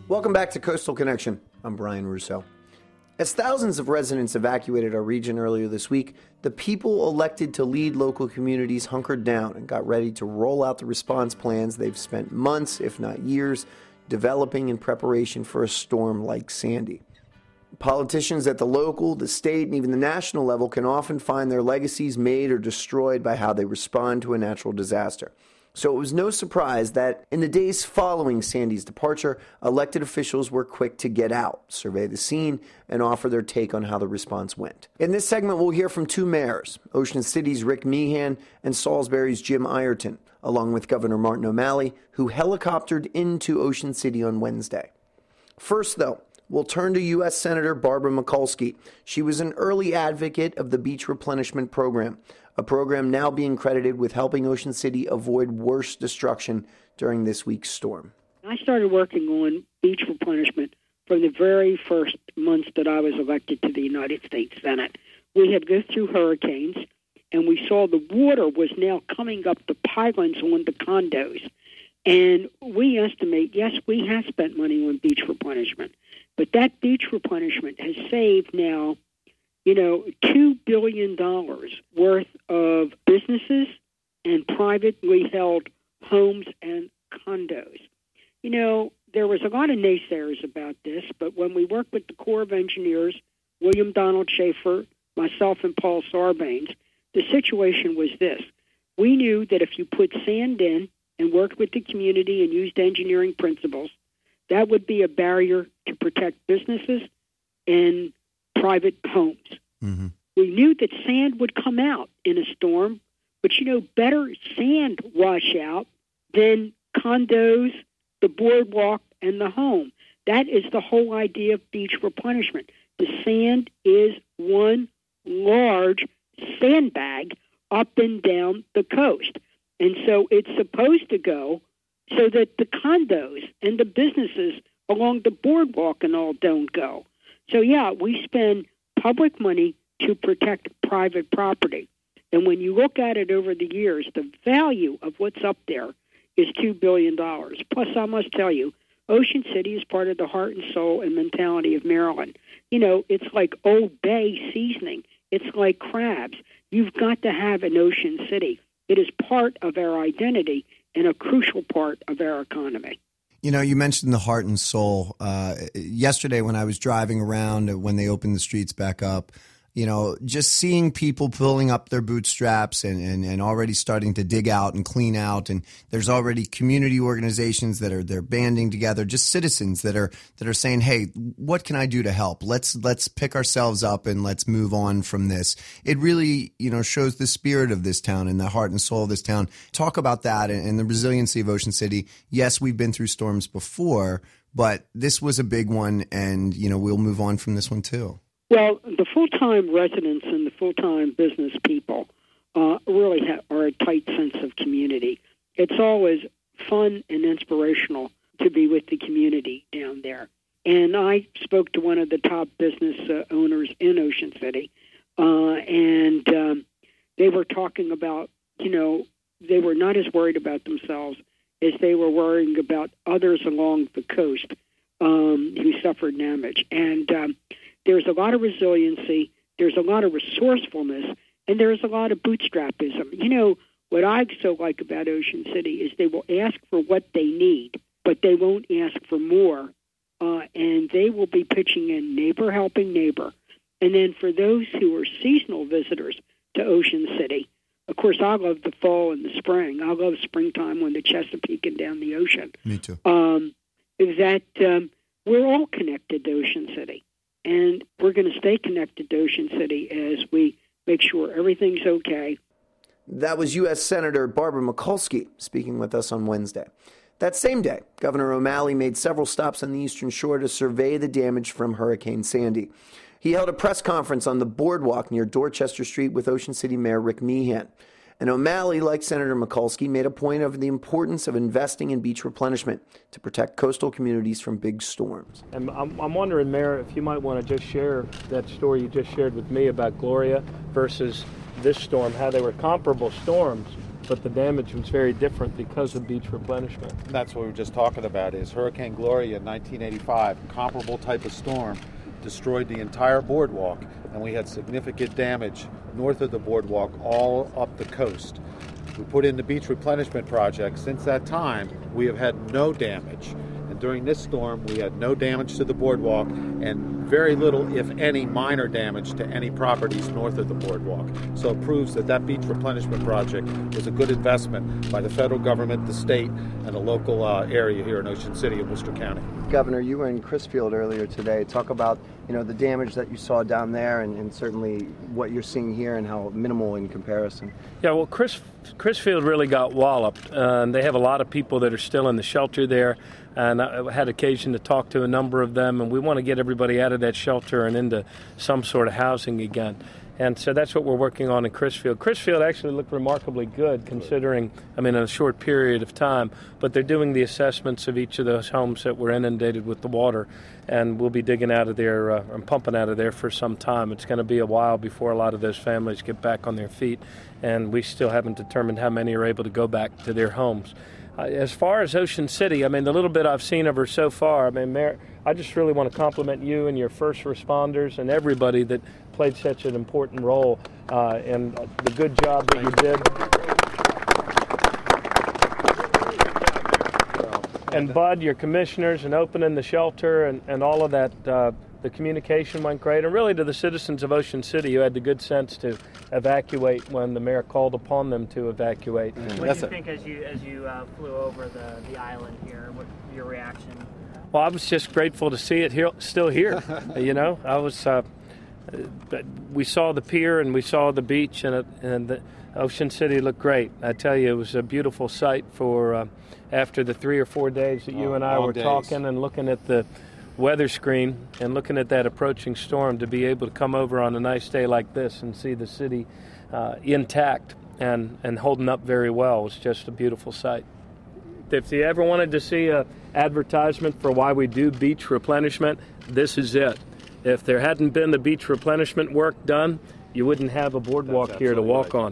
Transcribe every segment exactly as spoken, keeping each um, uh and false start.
Welcome back to Coastal Connection. I'm Brian Russo. As thousands of residents evacuated our region earlier this week, the people elected to lead local communities hunkered down and got ready to roll out the response plans they've spent months, if not years, developing in preparation for a storm like Sandy. Politicians at the local, the state, and even the national level can often find their legacies made or destroyed by how they respond to a natural disaster. So it was no surprise that in the days following Sandy's departure, elected officials were quick to get out, survey the scene, and offer their take on how the response went. In this segment, we'll hear from two mayors, Ocean City's Rick Meehan and Salisbury's Jim Ireton, along with Governor Martin O'Malley, who helicoptered into Ocean City on Wednesday. First, though, we'll turn to U S Senator Barbara Mikulski. She was an early advocate of the Beach Replenishment Program, a program now being credited with helping Ocean City avoid worse destruction during this week's storm. I started working on beach replenishment from the very first months that I was elected to the United States Senate. We had gone through hurricanes, and we saw the water was now coming up the pylons on the condos. And we estimate, yes, we have spent money on beach replenishment, but that beach replenishment has saved now, you know, two billion dollars worth of businesses and privately held homes and condos. You know, there was a lot of naysayers about this, but when we worked with the Corps of Engineers, William Donald Schaefer, myself, and Paul Sarbanes, the situation was this. We knew that if you put sand in and worked with the community and used engineering principles, that would be a barrier to protect businesses and private homes. Mm-hmm. We knew that sand would come out in a storm, but, you know, better sand wash out than condos, the boardwalk, and the home. That is the whole idea of beach replenishment. The sand is one large sandbag up and down the coast. And so it's supposed to go so that the condos and the businesses along the boardwalk and all don't go. So, yeah, we spend public money to protect private property. And when you look at it over the years, the value of what's up there is two billion dollars. Plus, I must tell you, Ocean City is part of the heart and soul and mentality of Maryland. You know, it's like Old Bay seasoning. It's like crabs. You've got to have an Ocean City. It is part of our identity and a crucial part of our economy. You know, you mentioned the heart and soul. Uh, yesterday when I was driving around, when they opened the streets back up, you know, just seeing people pulling up their bootstraps and, and, and already starting to dig out and clean out. And there's already community organizations that are they're banding together, just citizens that are that are saying, hey, what can I do to help? Let's let's pick ourselves up and let's move on from this. It really, you know, shows the spirit of this town and the heart and soul of this town. Talk about that and, and the resiliency of Ocean City. Yes, we've been through storms before, but this was a big one. And, you know, we'll move on from this one, too. Well, the full-time residents and the full-time business people uh, really ha- are a tight sense of community. It's always fun and inspirational to be with the community down there. And I spoke to one of the top business uh, owners in Ocean City, uh, and um, they were talking about, you know, they were not as worried about themselves as they were worrying about others along the coast um, who suffered damage. And um, there's a lot of resiliency, there's a lot of resourcefulness, and there's a lot of bootstrapism. You know, what I so like about Ocean City is they will ask for what they need, but they won't ask for more, uh, and they will be pitching in neighbor helping neighbor. And then for those who are seasonal visitors to Ocean City, of course, I love the fall and the spring. I love springtime when the Chesapeake and down the ocean. Me too. Um, that um, we're all connected to Ocean City. And we're going to stay connected to Ocean City as we make sure everything's okay. That was U S Senator Barbara Mikulski speaking with us on Wednesday. That same day, Governor O'Malley made several stops on the Eastern Shore to survey the damage from Hurricane Sandy. He held a press conference on the boardwalk near Dorchester Street with Ocean City Mayor Rick Meehan. And O'Malley, like Senator Mikulski, made a point of the importance of investing in beach replenishment to protect coastal communities from big storms. And I'm, I'm wondering, Mayor, if you might want to just share that story you just shared with me about Gloria versus this storm, how they were comparable storms, but the damage was very different because of beach replenishment. That's what we were just talking about, is Hurricane Gloria in nineteen eighty-five, comparable type of storm, destroyed the entire boardwalk, and we had significant damage north of the boardwalk all up the coast. We put in the beach replenishment project. Since that time, we have had no damage. And during this storm, we had no damage to the boardwalk and very little, if any, minor damage to any properties north of the boardwalk. So it proves that that beach replenishment project was a good investment by the federal government, the state, and the local uh, area here in Ocean City and Worcester County. Governor, you were in Crisfield earlier today. Talk about, you know, the damage that you saw down there and, and certainly what you're seeing here and how minimal in comparison. Yeah, well, Chris, Crisfield really got walloped. Uh, they have a lot of people that are still in the shelter there, and I had occasion to talk to a number of them, and we want to get everybody out of that shelter and into some sort of housing again. And so that's what we're working on in Crisfield. Crisfield actually looked remarkably good considering, I mean, in a short period of time. But they're doing the assessments of each of those homes that were inundated with the water. And we'll be digging out of there uh, and pumping out of there for some time. It's going to be a while before a lot of those families get back on their feet. And we still haven't determined how many are able to go back to their homes. Uh, as far as Ocean City, I mean, the little bit I've seen of her so far, I mean, Mayor, I just really want to compliment you and your first responders and everybody that played such an important role uh, and the good job that you did. And Bud, your commissioners, and opening the shelter and, and all of that, uh, the communication went great. And really to the citizens of Ocean City who had the good sense to evacuate when the mayor called upon them to evacuate. Mm-hmm. What did you think as you as you uh, flew over the, the island here? What your reaction? Well, I was just grateful to see it here, still here. You know, I was. Uh, but we saw the pier and we saw the beach, and it, and the Ocean City looked great. I tell you, it was a beautiful sight for uh, after the three or four days that you oh, and I were days. talking and looking at the weather screen and looking at that approaching storm, to be able to come over on a nice day like this and see the city uh, intact and, and holding up very well was just a beautiful sight. If you ever wanted to see an advertisement for why we do beach replenishment, this is it. If there hadn't been the beach replenishment work done, you wouldn't have a boardwalk here to walk right. on.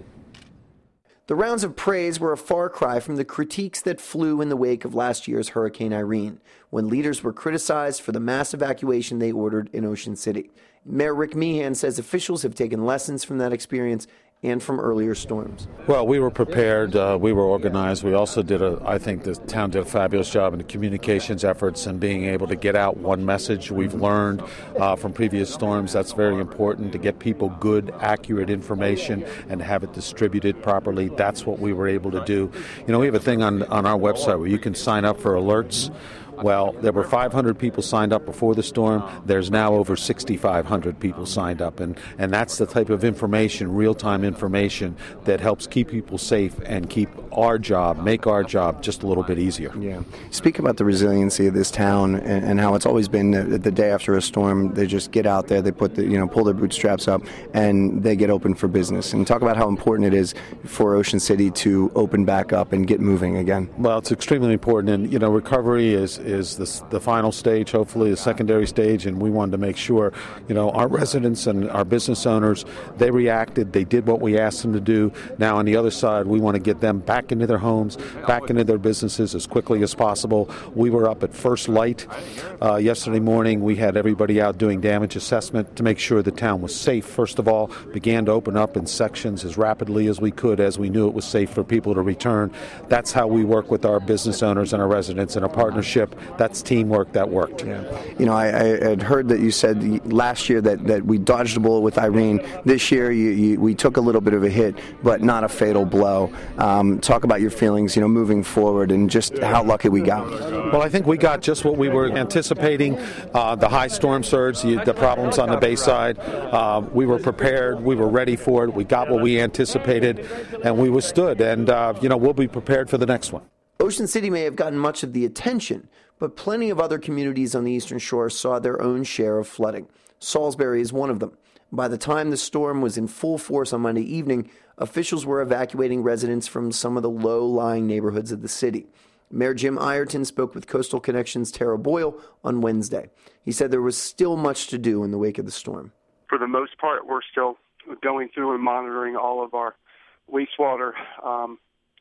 The rounds of praise were a far cry from the critiques that flew in the wake of last year's Hurricane Irene, when leaders were criticized for the mass evacuation they ordered in Ocean City. Mayor Rick Meehan says officials have taken lessons from that experience and from earlier storms. Well, we were prepared. Uh, we were organized. We also did a, I think the town did a fabulous job in the communications efforts and being able to get out one message. We've learned uh, from previous storms that's very important, to get people good, accurate information and have it distributed properly. That's what we were able to do. You know, we have a thing on, on our website where you can sign up for alerts. Well, there were five hundred people signed up before the storm. There's now over sixty-five hundred people signed up. And, and that's the type of information, real-time information, that helps keep people safe and keep our job, make our job just a little bit easier. Yeah. Speak about the resiliency of this town and, and how it's always been the, the day after a storm, they just get out there, they put the, you know, pull their bootstraps up, and they get open for business. And talk about how important it is for Ocean City to open back up and get moving again. Well, it's extremely important. And, you know, recovery is is the, the final stage, hopefully the secondary stage, and we wanted to make sure, you know, our residents and our business owners, they reacted, they did what we asked them to do. Now on the other side, we want to get them back into their homes, back into their businesses as quickly as possible. We were up at first light uh, yesterday morning. We had everybody out doing damage assessment to make sure the town was safe. First of all, began to open up in sections as rapidly as we could, as we knew it was safe for people to return. That's how we work with our business owners and our residents in a partnership. That's teamwork that worked. Yeah. You know, I, I had heard that you said last year that, that we dodged a bullet with Irene. This year, you, you, we took a little bit of a hit, but not a fatal blow. Um, talk about your feelings, you know, moving forward and just how lucky we got. Well, I think we got just what we were anticipating. Uh, the high storm surge, the, the problems on the Bayside. Uh, we were prepared. We were ready for it. We got what we anticipated, and we withstood. And, uh, you know, we'll be prepared for the next one. Ocean City may have gotten much of the attention, but plenty of other communities on the Eastern Shore saw their own share of flooding. Salisbury is one of them. By the time the storm was in full force on Monday evening, officials were evacuating residents from some of the low-lying neighborhoods of the city. Mayor Jim Ireton spoke with Coastal Connection's Tara Boyle on Wednesday. He said there was still much to do in the wake of the storm. For the most part, we're still going through and monitoring all of our wastewater um,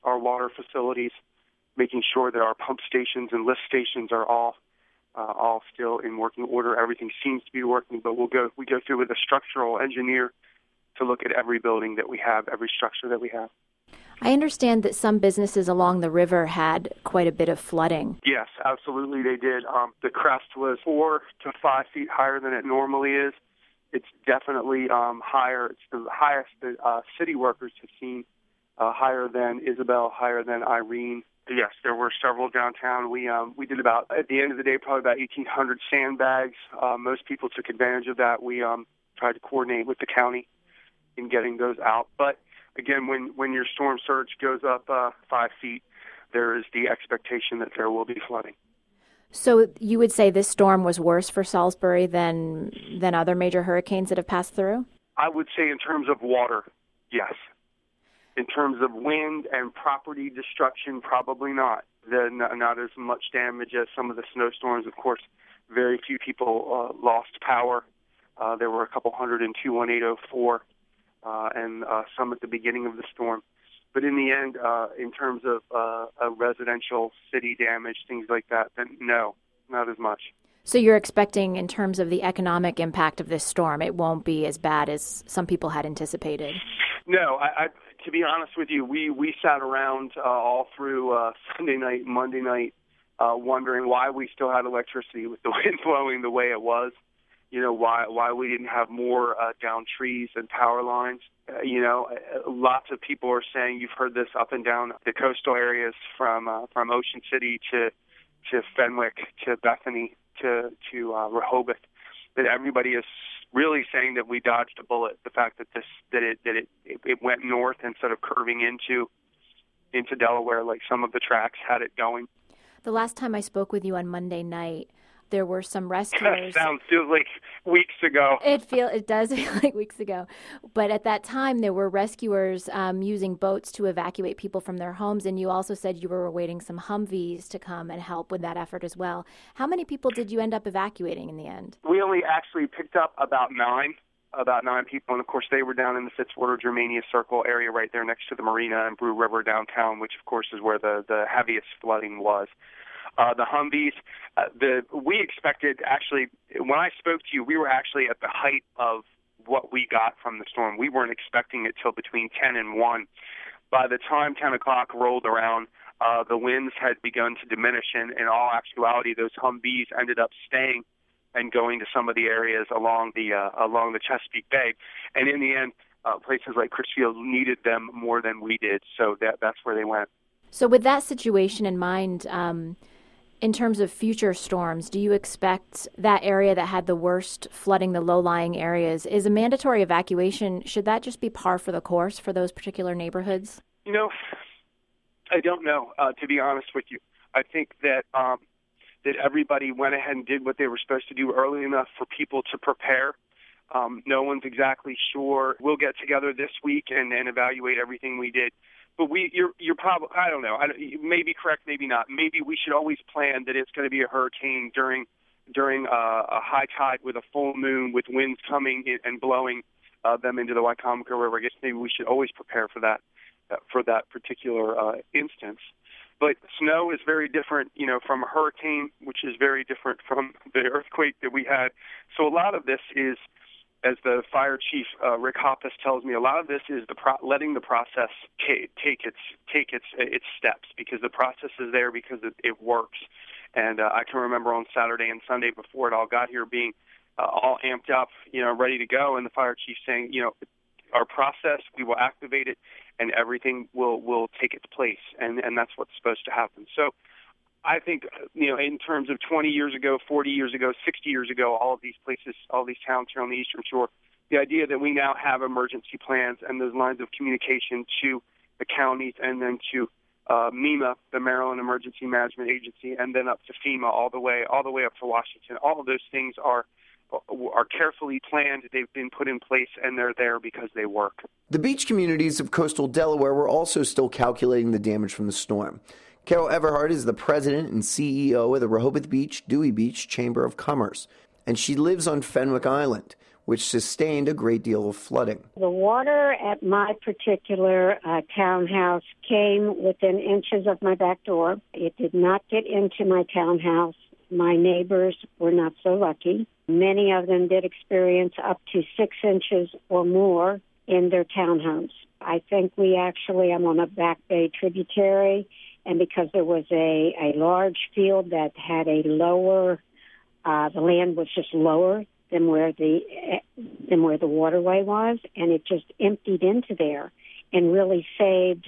our water facilities, making sure that our pump stations and lift stations are all uh, all still in working order. Everything seems to be working, but we'll go we go through with a structural engineer to look at every building that we have, every structure that we have. I understand that some businesses along the river had quite a bit of flooding. Yes, absolutely they did. Um, the crest was four to five feet higher than it normally is. It's definitely um, higher. It's the highest that uh, city workers have seen, uh, higher than Isabel, higher than Irene. Yes, there were several downtown. We um, we did about, at the end of the day, probably about eighteen hundred sandbags. Uh, most people took advantage of that. We um, tried to coordinate with the county in getting those out. But again, when, when your storm surge goes up uh, five feet, there is the expectation that there will be flooding. So you would say this storm was worse for Salisbury than than other major hurricanes that have passed through? I would say in terms of water, yes. In terms of wind and property destruction, probably not. The, not as much damage as some of the snowstorms. Of course, very few people uh, lost power. Uh, there were a couple hundred in two one eight oh four. Uh, and uh, some at the beginning of the storm. But in the end, uh, in terms of uh, a residential city damage, things like that, then no, not as much. So you're expecting, in terms of the economic impact of this storm, it won't be as bad as some people had anticipated? No, I, I, to be honest with you, we, we sat around uh, all through uh, Sunday night, Monday night, uh, wondering why we still had electricity with the wind blowing the way it was. You know, why why we didn't have more uh, down trees and power lines. Uh, you know, uh, lots of people are saying, you've heard this up and down the coastal areas from uh, from Ocean City to to Fenwick to Bethany to to uh, Rehoboth, that everybody is really saying that we dodged a bullet. The fact that this that it that it, it, it went north instead of curving into into Delaware like some of the tracks had it going. The last time I spoke with you on Monday night, there were some rescuers. That sounds feels like weeks ago. It feel it does feel like weeks ago, but at that time there were rescuers um, using boats to evacuate people from their homes, and you also said you were awaiting some Humvees to come and help with that effort as well. How many people did you end up evacuating in the end? We only actually picked up about nine, about nine people, and of course they were down in the Fitzwater Germania Circle area right there next to the marina and Brew River downtown, which of course is where the the heaviest flooding was. Uh, the Humvees, uh, the we expected, actually, when I spoke to you, we were actually at the height of what we got from the storm. We weren't expecting it till between ten and one. By the time ten o'clock rolled around, uh, the winds had begun to diminish, and in all actuality, those Humvees ended up staying and going to some of the areas along the uh, along the Chesapeake Bay. And in the end, uh, places like Crisfield needed them more than we did, so that that's where they went. So with that situation in mind, um, in terms of future storms, do you expect that area that had the worst flooding, the low-lying areas, is a mandatory evacuation? Should that just be par for the course for those particular neighborhoods? You know, I don't know, uh, to be honest with you. I think that um, that everybody went ahead and did what they were supposed to do early enough for people to prepare. Um, no one's exactly sure. We'll get together this week and, and evaluate everything we did. But we, you're, you're probably, I don't know, I don't, you may be correct, maybe not. Maybe we should always plan that it's going to be a hurricane during during uh, a high tide with a full moon, with winds coming in and blowing uh, them into the Wycomico River. I guess maybe we should always prepare for that, uh, for that particular uh, instance. But snow is very different, you know, from a hurricane, which is very different from the earthquake that we had. So a lot of this is, as the fire chief, uh, Rick Hoppus, tells me, a lot of this is the pro- letting the process t- take its take its its steps, because the process is there because it, it works. And uh, I can remember on Saturday and Sunday before it all got here being uh, all amped up, you know, ready to go, and the fire chief saying, you know, our process, we will activate it, and everything will will take its place, and and that's what's supposed to happen. So I think, you know, in terms of twenty years ago, forty years ago, sixty years ago, all of these places, all these towns here on the Eastern Shore, the idea that we now have emergency plans and those lines of communication to the counties and then to uh, MEMA, the Maryland Emergency Management Agency, and then up to FEMA, all the way, all the way up to Washington. All of those things are are carefully planned. They've been put in place, and they're there because they work. The beach communities of coastal Delaware were also still calculating the damage from the storm. Carol Everhart is the president and C E O of the Rehoboth Beach, Dewey Beach Chamber of Commerce, and she lives on Fenwick Island, which sustained a great deal of flooding. The water at my particular uh, townhouse came within inches of my back door. It did not get into my townhouse. My neighbors were not so lucky. Many of them did experience up to six inches or more in their townhomes. I think we actually, I'm on a Back Bay tributary, and because there was a, a large field that had a lower, uh, the land was just lower than where the than where the waterway was, and it just emptied into there and really saved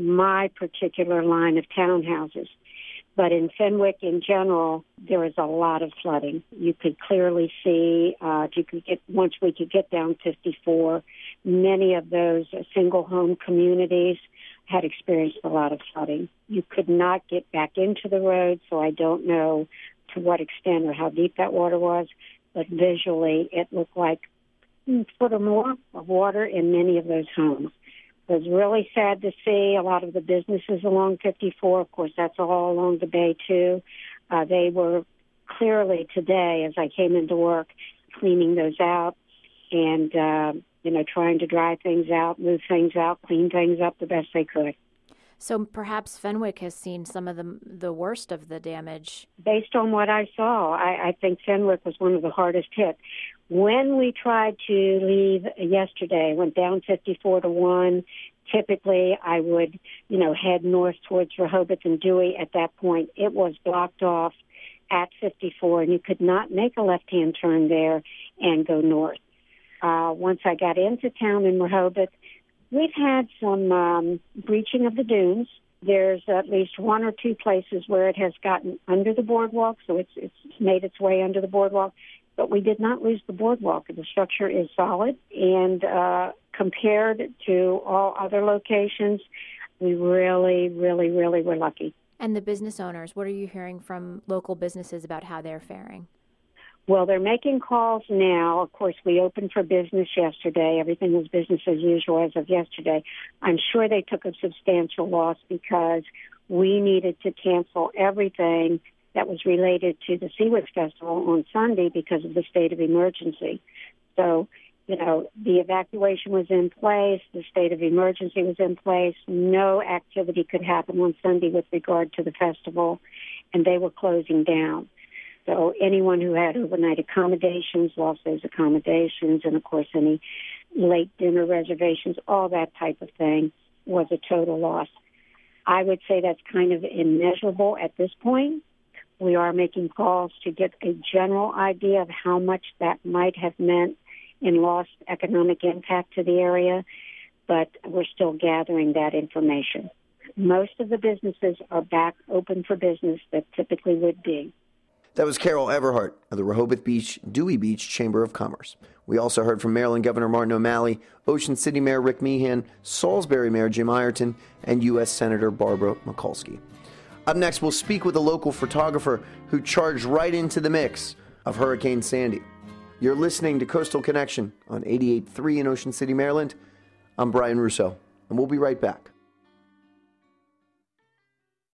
my particular line of townhouses. But in Fenwick in general, there was a lot of flooding. You could clearly see, uh, if you could get, once we could get down fifty-four, many of those uh, single-home communities had experienced a lot of flooding. You could not get back into the road, so I don't know to what extent or how deep that water was, but visually it looked like a foot or more of water in many of those homes. It was really sad to see a lot of the businesses along fifty-four. Of course, that's all along the bay, too. Uh, they were clearly today, as I came into work, cleaning those out and, uh, you know, trying to dry things out, move things out, clean things up the best they could. So perhaps Fenwick has seen some of the the worst of the damage. Based on what I saw, I, I think Fenwick was one of the hardest hit. When we tried to leave yesterday, went down fifty-four to one. Typically, I would, you know, head north towards Rehoboth and Dewey. At that point, it was blocked off at fifty-four, and you could not make a left-hand turn there and go north. Uh, once I got into town in Rehoboth, we've had some um, breaching of the dunes. There's at least one or two places where it has gotten under the boardwalk, so it's it's made its way under the boardwalk. But we did not lose the boardwalk. The structure is solid, and uh, compared to all other locations, we really, really, really were lucky. And the business owners, what are you hearing from local businesses about how they're faring? Well, they're making calls now. Of course, we opened for business yesterday. Everything was business as usual as of yesterday. I'm sure they took a substantial loss because we needed to cancel everything that was related to the Seaworth Festival on Sunday because of the state of emergency. So, you know, the evacuation was in place, the state of emergency was in place, no activity could happen on Sunday with regard to the festival, and they were closing down. So anyone who had overnight accommodations lost those accommodations, and, of course, any late dinner reservations, all that type of thing was a total loss. I would say that's kind of immeasurable at this point. We are making calls to get a general idea of how much that might have meant in lost economic impact to the area, but we're still gathering that information. Most of the businesses are back open for business that typically would be. That was Carol Everhart of the Rehoboth Beach, Dewey Beach Chamber of Commerce. We also heard from Maryland Governor Martin O'Malley, Ocean City Mayor Rick Meehan, Salisbury Mayor Jim Ireton, and U S Senator Barbara Mikulski. Up next, we'll speak with a local photographer who charged right into the mix of Hurricane Sandy. You're listening to Coastal Connection on eighty-eight point three in Ocean City, Maryland. I'm Brian Russo, and we'll be right back.